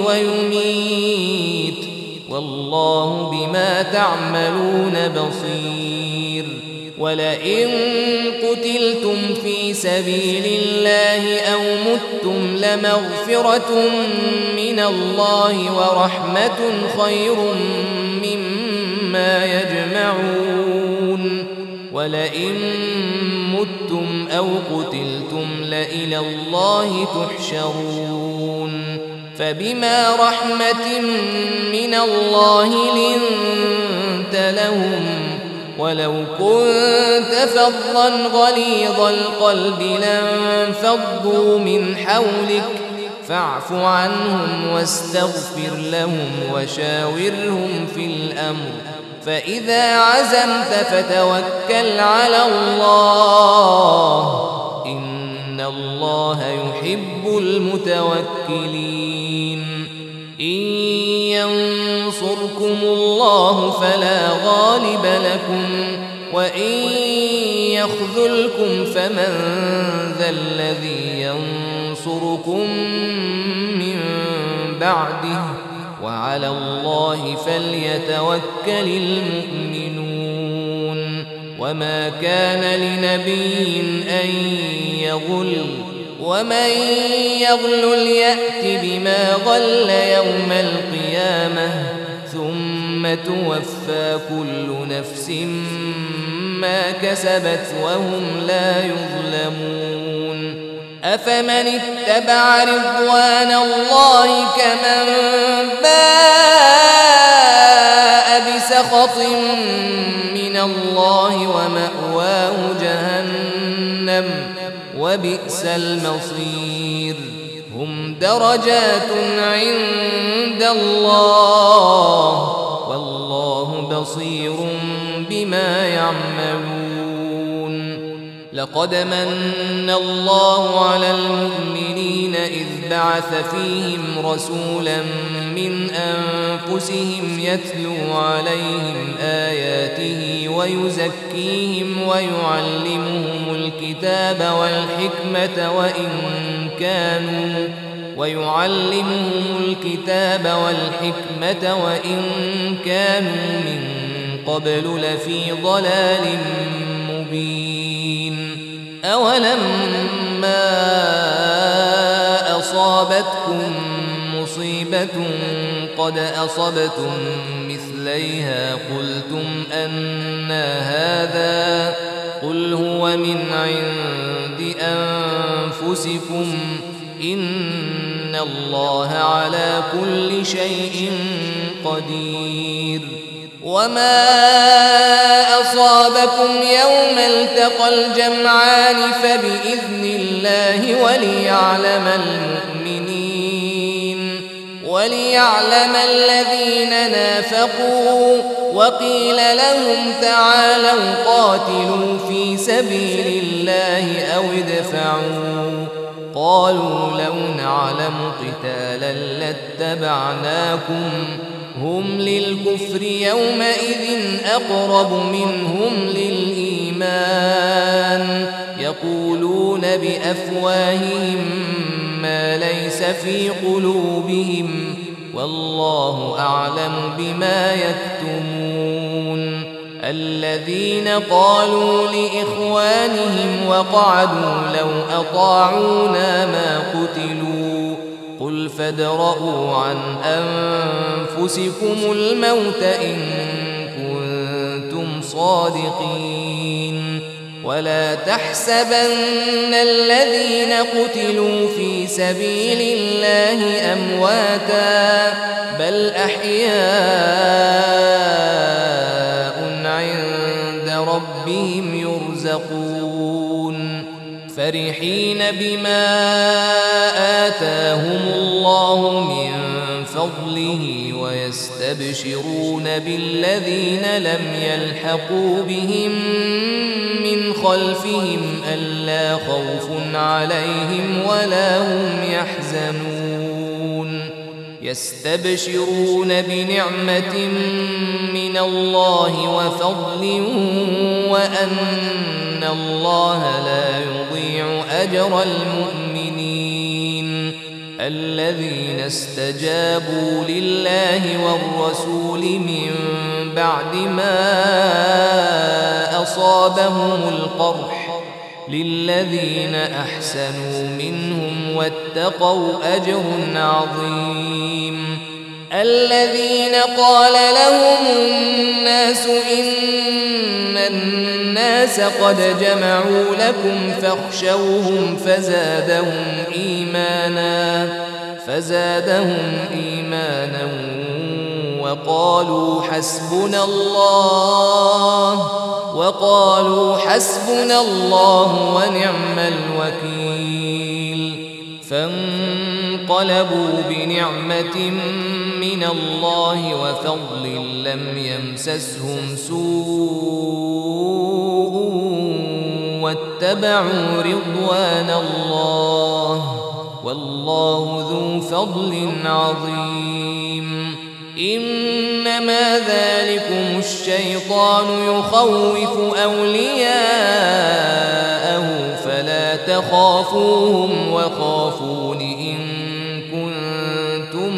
ويميت والله بما تعملون بصير. ولئن قتلتم في سبيل الله أو متم لمغفرة من الله ورحمة خير مما يجمعون ولئن متم أو قتلتم لإلى الله تحشرون فبما رحمة من الله لنت لهم ولو كنت فظا غليظ القلب لانفضوا من حولك فاعف عنهم واستغفر لهم وشاورهم في الأمر فإذا عزمت فتوكل على الله إن الله يحب المتوكلين إن ينصركم الله فلا غالب لكم وإن يخذلكم فمن ذا الذي ينصركم من بعده وعلى الله فليتوكل المؤمنون وما كان لنبي أن يغل ومن يغل يأت بما غل يوم القيامة ثم توفى كل نفس ما كسبت وهم لا يظلمون أفمن اتبع رضوان الله كمن باء بسخط من الله ومأواه جهنم وبئس المصير هم درجات عند الله والله بصير بما يعملون لقد من الله على المؤمنين إذ بعث فيهم رسولا من أنفسهم يتلو عليهم آياته ويزكيهم ويعلمهم الكتاب والحكمة وإن كانوا من قبل لفي ضلال مبين أولما أصابتكم مصيبة قد أصبتم مثليها قلتم أنى هذا قل هو من عند أنفسكم إن الله على كل شيء قدير وما أصابكم يوم التقى الجمعان فبإذن الله وليعلم الذين نافقوا وقيل لهم تعالوا قاتلوا في سبيل الله أو ادفعوا قالوا لو نعلم قتالا لاتبعناكم هم للكفر يومئذ أقرب منهم للإيمان يقولون بأفواههم ما ليس في قلوبهم والله أعلم بما يكتمون الذين قالوا لإخوانهم وقعدوا لو أطاعونا ما قتلوا قل فادرءوا عن أنفسكم الموت إن كنتم صادقين ولا تحسبن الذين قتلوا في سبيل الله أمواتا بل أحياء عند ربهم يرزقون فرحين بما آتاهم الله من فضله ويستبشرون بالذين لم يلحقوا بهم من خلفهم ألا خوف عليهم ولا هم يحزنون يستبشرون بنعمة من الله وفضل وأن الله لا يضيع أجر المؤمنين الذين استجابوا لله والرسول من بعد ما أصابهم القرح للذين أحسنوا منهم واتقوا أجر عظيم الذين قال لهم الناس إن الناس قد جمعوا لكم فاخشوهم فزادهم إيمانا وقالوا حسبنا الله ونعم الوكيل فانقلبوا بنعمة من الله وفضل لم يمسسهم سوء واتبعوا رضوان الله والله ذو فضل عظيم إنما ذلكم الشيطان يخوف أولياءه فلا تخافوهم وخافون إن كنتم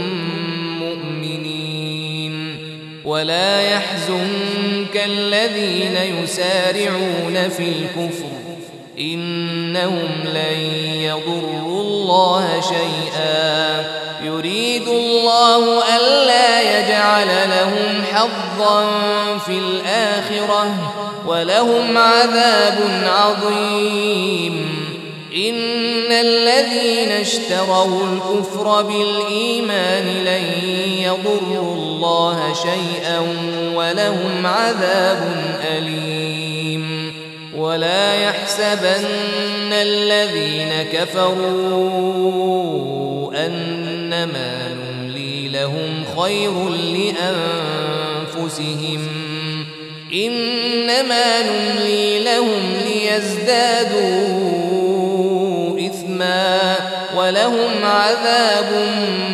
مؤمنين ولا يحزنك الذين يسارعون في الكفر إنهم لن يضروا الله شيئا يريد الله ألا يجعل لهم حظا في الآخرة ولهم عذاب عظيم إن الذين اشتروا الكفر بالإيمان لن يضروا الله شيئا ولهم عذاب أليم ولا يحسبن الذين كفروا أنما نملي لهم خير لأنفسهم إنما نملي لهم ليزدادوا إثما ولهم عذاب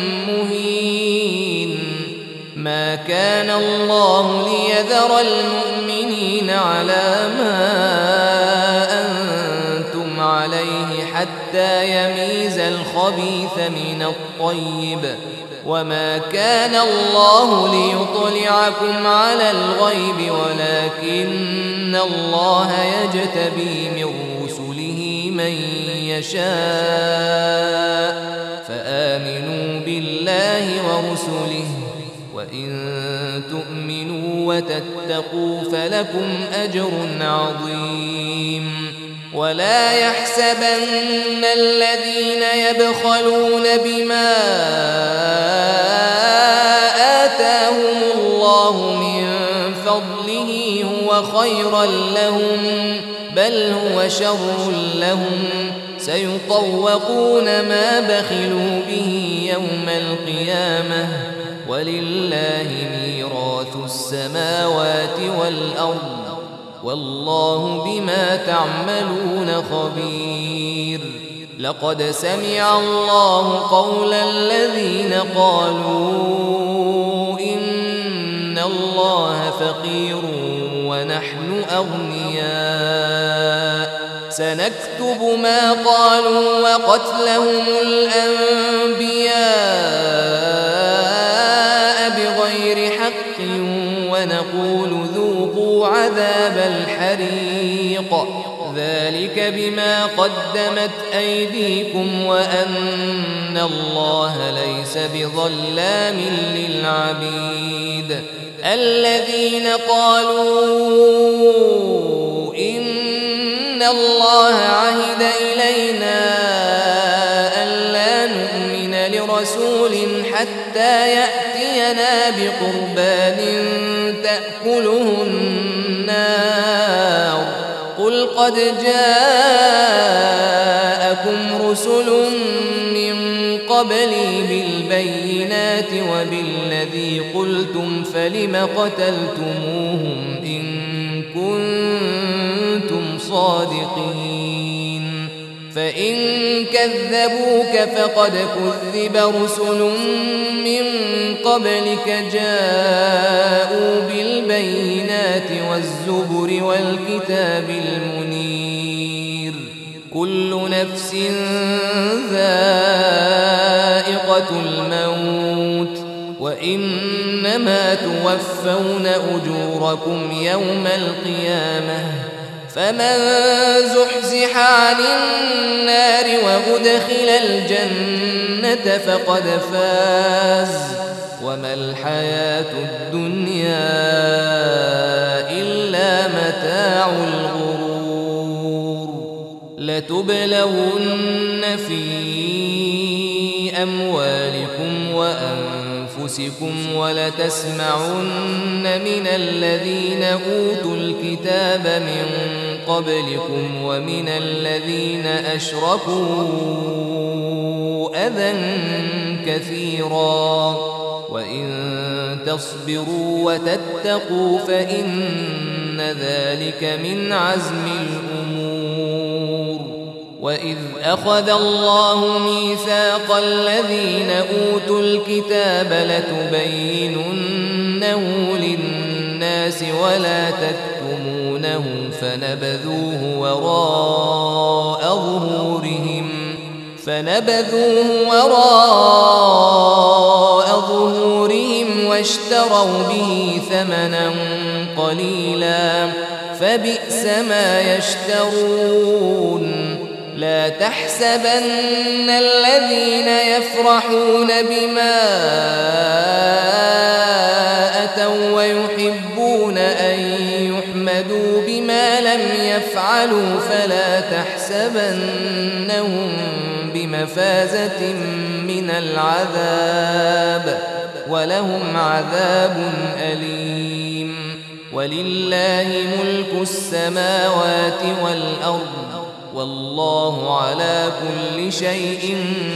مهين ما كان الله ليذر المؤمنين على ما أنتم عليه حتى يميز الخبيث من الطيب وما كان الله ليطلعكم على الغيب ولكن الله يجتبي من رسله من يشاء فآمنوا بالله ورسله وإن تؤمنوا وتتقوا فلكم أجر عظيم ولا يحسبن الذين يبخلون بما آتاهم الله من فضله هو خيرا لهم بل هو شر لهم سيطوقون ما بخلوا به يوم القيامة ولله ميراث السماوات والأرض والله بما تعملون خبير لقد سمع الله قول الذين قالوا إن الله فقير ونحن أغنياء سنكتب ما قالوا وقتلهم الأنبياء بغير حق ونقول ذوقوا عذاب الحريق ذلك بما قدمت أيديكم وأن الله ليس بظلام للعبيد الذين قالوا إن الله عهد إلينا ألا نؤمن لرسول حتى يأتينا بقربان تأكله النار قل قد جاءكم رسل من قبلي بالبينات وبالذي قلتم فلم قتلتموهم إن كنتم صادقين فإن كذبوك فقد كذب رسل من قبلك جاءوا بالبينات والزبر والكتاب المنير كل نفس ذائقة الموت وإنما إنما توفون أجوركم يوم القيامة فمن زحزح عن النار وأدخل الجنة فقد فاز وما الحياة الدنيا إلا متاع الغرور لتبلون في أموالكم وأنفسكم ولتسمعن من الذين أوتوا الكتاب من قبلكم ومن الذين أشركوا أذى كثيرا وإن تصبروا وتتقوا فإن ذلك من عزم الأمور وإذ أخذ الله ميثاق الذين أوتوا الكتاب لتبيننه للناس ولا تكتمونه فنبذوه وراء ظهورهم واشتروا به ثمنا قليلا فبئس ما يشترون لا تحسبن الذين يفرحون بما أتوا ويحبون أن يحمدوا بما لم يفعلوا فلا تحسبنهم بمفازة من العذاب ولهم عذاب أليم ولله ملك السماوات والأرض والله على كل شيء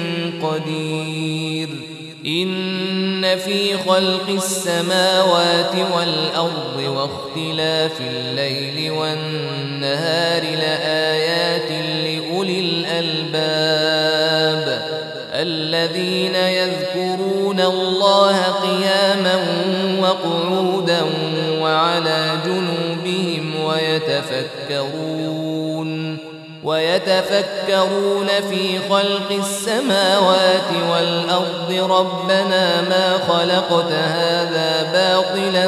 قدير إن في خلق السماوات والأرض واختلاف الليل والنهار لآيات لأولي الألباب الذين يذكرون الله قياما وقعودا وعلى جنوبهم ويتفكرون في خلق السماوات والأرض ربنا ما خلقت هذا باطلا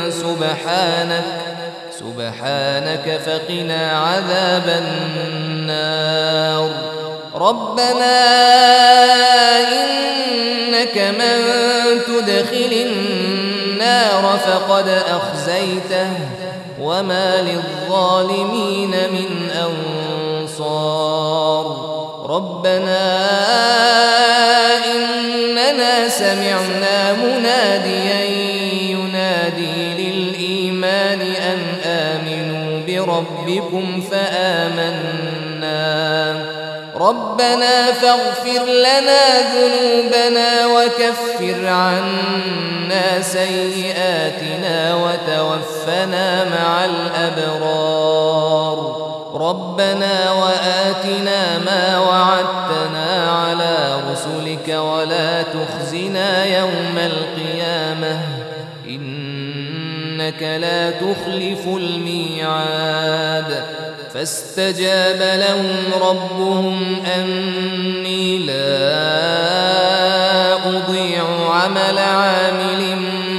سبحانك فقنا عذاب النار ربنا إنك من تدخل النار فقد أخزيته وما للظالمين من أنصار ربنا إننا سمعنا مناديا ينادي للإيمان أن آمنوا بربكم فآمنا ربنا فاغفر لنا ذنوبنا وكفر عنا سيئاتنا وتوفنا مع الأبرار ربنا وآتنا ما وعدتنا على رسلك ولا تخزنا يوم القيامة إنك لا تخلف الميعاد فاستجاب لهم ربهم أني لا أضيع عمل عامل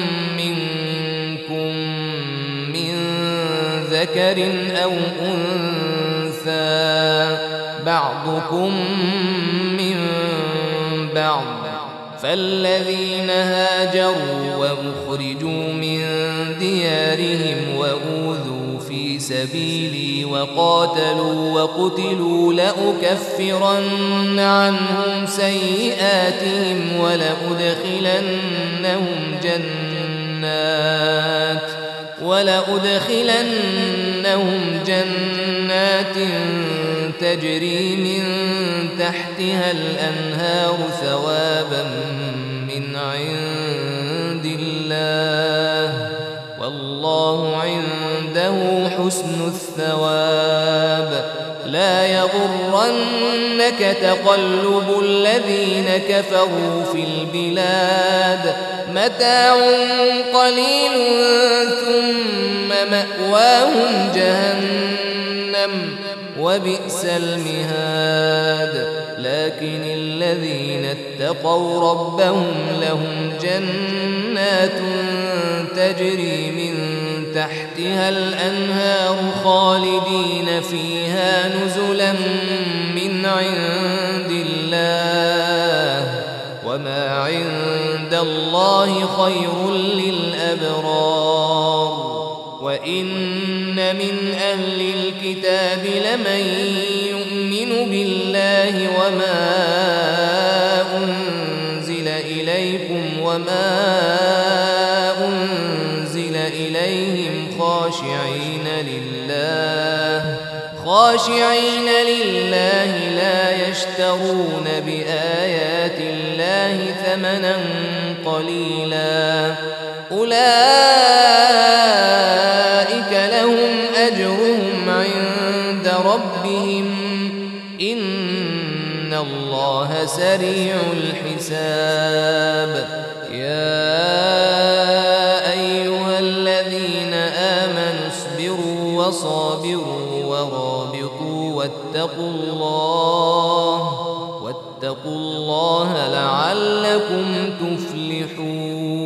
منكم من ذكر أو أنثى بعضكم من بعض فالذين هاجروا وأخرجوا من ديارهم وأوذوا في سبيلي وقاتلوا وقتلوا لأكفرن عنهم سيئاتهم ولأدخلنهم جنات تجري من تحتها الأنهار ثوابا من عند الله والله عنده حسن الثواب لا يغرنك تقلب الذين كفروا في البلاد متاع قليل ثم مأواهم جهنم وبئس المهاد لكن الذين اتقوا ربهم لهم جنات تجري من تحتها الأنهار خالدين فيها نزلا من عند الله وما عند الله خير للأبرار وإن من أهل الكتاب لمن يؤمن بالله وما أنزل إليكم وما أنزل إليهم خاشعين لله لا يشترون بآيات الله ثمنا قليلا أولئك لهم أجرهم عند ربهم إن الله سريع الحساب يا أيها الذين آمنوا اصبروا وصابروا ورابطوا واتقوا الله لعلكم تفلحون